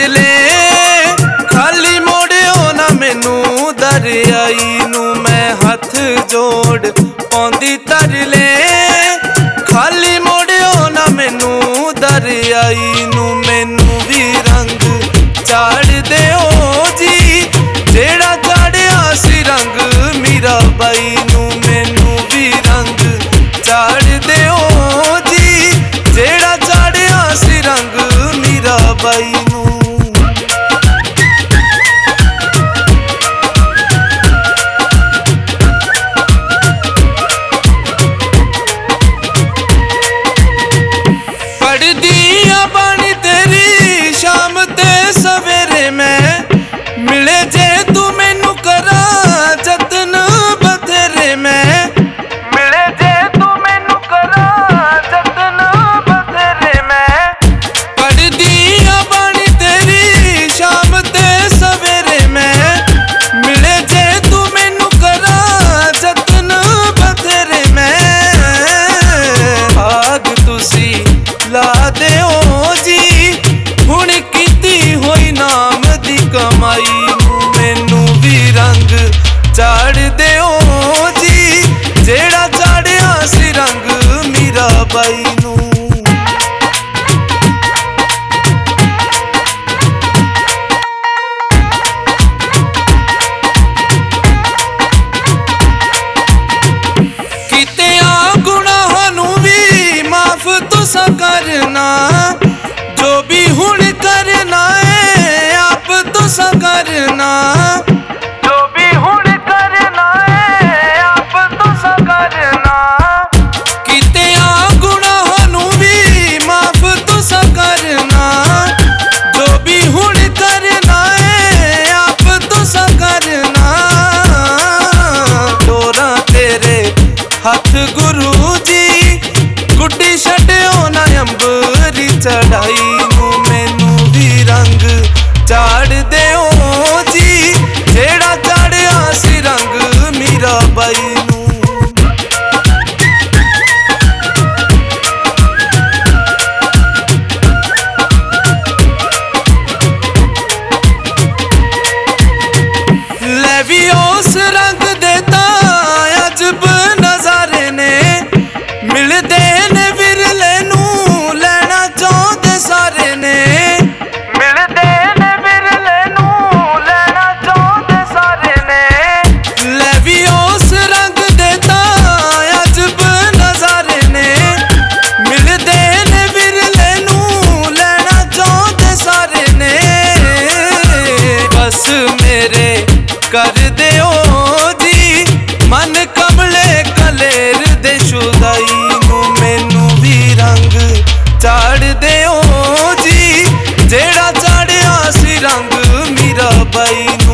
ले, खाली मोड़ियो ना मैनू दरियाई नू। मैं हथ जोड़ पौंदी तर ले, खाली मोड़ियो ना मैनू दरियाई नू। मैनू भी रंग चाड़ देओ जी, जेड़ा चाड़िया सी रंग मीराबाई नू। मैनू भी रंग चाड़ देओ जी, जेड़ा चाड़िया सी रंग मीराबाई नू। पढ़दी आ बाणी तेरी शाम ते सवेरे मैं, मिले जे तू मैनू करा जतन बथेरे मैं। मिले जे तू मैनू करा जतन बथेरे मैं। पढ़दी आ बाणी तेरी शाम ते सवेरे मैं, मिले जे तू मैनू करा जतन बथेरे मैं। भाग तुसी ला देओ जी, हुण कीती होई नाम दी कमाई नू। मैनू भी रंग चाड़ देओ जी, जेड़ा चाड़िया सी रंग मीराबाई नू। कीते आ गुनाहां नू भी माफ तुसा करना, जो भी हुण करना है आप तुसा करना। जो भी हुण करना है आप तुसा करना। कीते आ गुनाहां नू भी माफ तुसा करना, जो भी हुण करना है आप तुसा करना। डोरा तेरे हथ गुरु जी, गुड्डी छड्डियो ना अंबरी चढ़ाई नू। मैनू भी रंग चाड़ देओ जी, जेड़ा चाड़िया सी रंग मीराबाई नू। ले भी उस रंग देता अजब नजारे ने, मिलदे ने विरले नू लैना चाहते सारे ने। मिलदे ने विरले नू लैना चाहते सारे ने। ले भी उस रंग देता अजब नजारे ने, मिलदे ने विरले नू लैना चाहते सारे ने। बस मेरे कर देओ जी, मन कमले कलेर दे शुदाई नू। मैनू भी रंग चाड़ देओ जी, जेड़ा चाड़िया सी रंग मीराबाई नू।